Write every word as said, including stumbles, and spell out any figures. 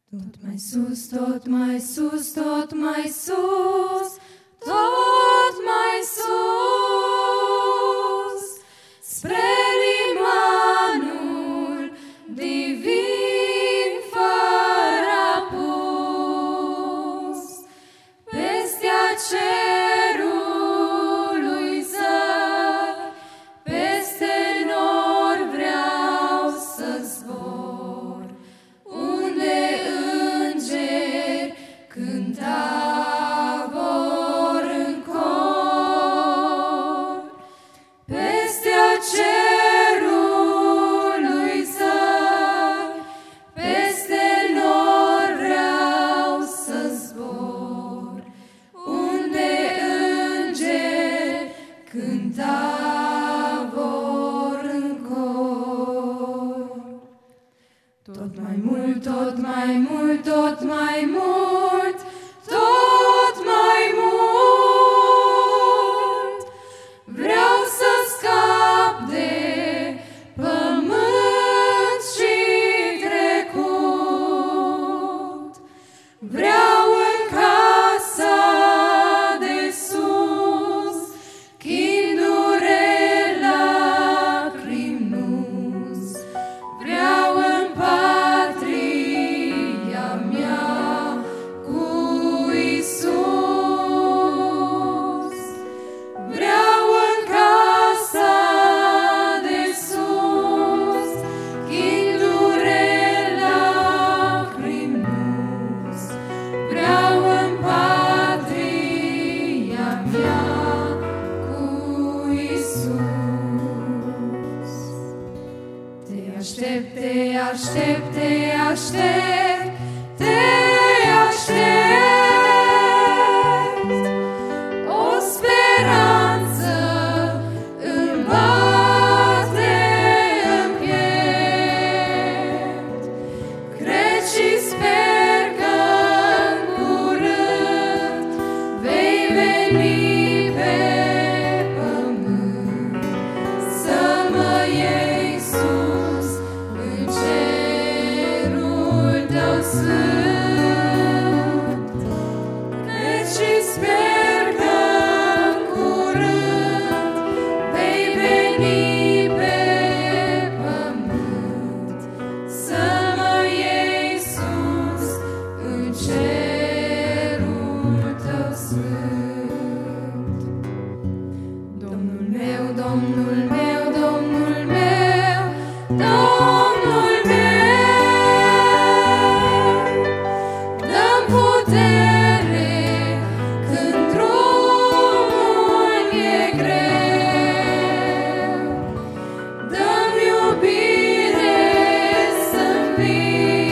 Tot mai sus, tot mai sus, tot mai sus, tot mai sus, spre limanul divin fără apus, pestea cerului zăr, peste nori vreau să zbor, unde îngeri cântavor în cor, pestea cerului zăr, peste nori vreau să zbor, unde îngeri cântavor în cor. Tot mai mult, tot mai mult, tot mai mult, tot mai mult, vreau să scap de pământ și trecut, vreau în casa de sus, chin dureri, lacrimi nus, vreau în patria mea cu Iisus, vreau în casa de sus, chin dureri, lacrimi nus, vreau în patria mea cu Iisus. Te aștept, te aștept, te aștept, te aștept, o speranță îmi bate în piept, cred și sper că în curând vei veni pe pământ, să mă iei sus în cerul tău sfânt. Cred și sper că în curând vei veni pe pământ, să mă iei sus în cerul tău sfânt. Domnul meu, Domnul meu, Domnul meu, Domnul meu, dă-mi putere când drumul e greu, dă-mi iubire să-mi